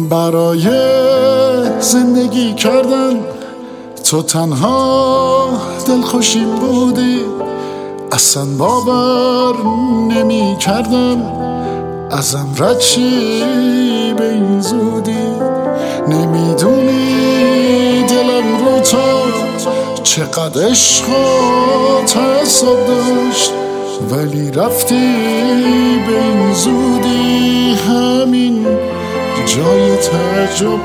برای زندگی کردن تو تنها دلخوشیم بودی، اصلا باور نمی کردم ازم رد شی به این زودی. نمیدونی دلم رو تو چقدر عشق و تعصب داشت، ولی رفتی به این زودی، همین جای تعجب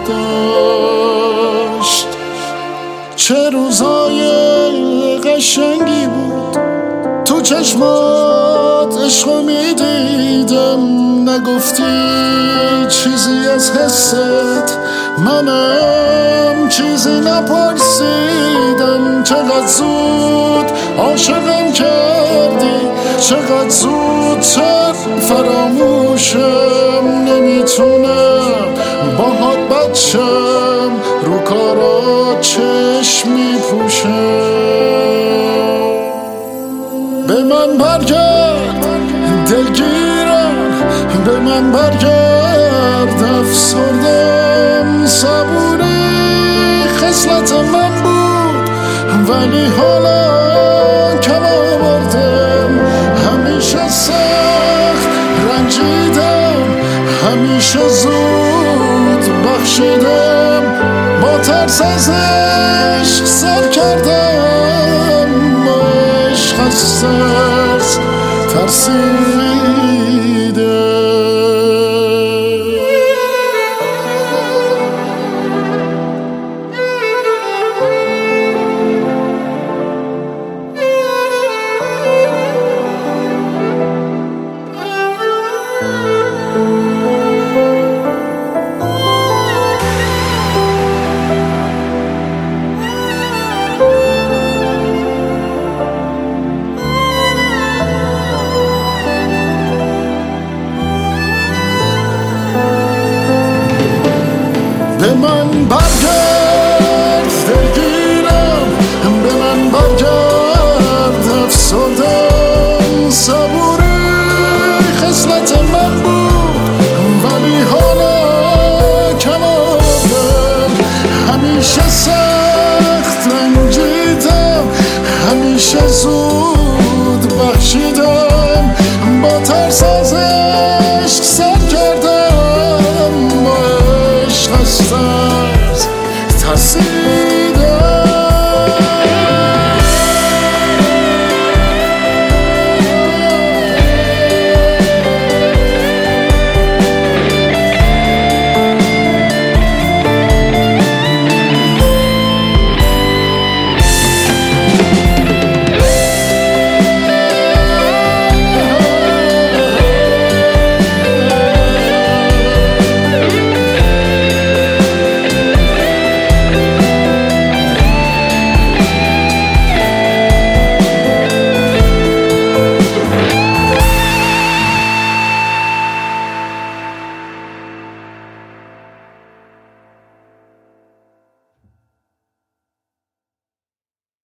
داشت. چه روزای قشنگی بود تو چشمات عشقو میدیدم، نگفتی چیزی از حست، منم چیزی نپرسیدم. چقدر زود عاشقم کردی، چقدر زودتر فراموشم، نمیتونم باهات بچم، رو کارا چشم میپوشم. به من برگرد دلگیرم، به من برگرد افسردم، صبوری خصلت من بود ولی حالا کم آوردم. همیشه سخت رنجیدم، همیشه زود بخشیدم، با ترس از عشق سر کردم، با عشق از ترس ترسیدم. به من برگرد دلگیرم، به من برگرد افسردم، صبوری خصلت من بود ولی حالا کم آوردم. همیشه سخت رنجیدم، همیشه زود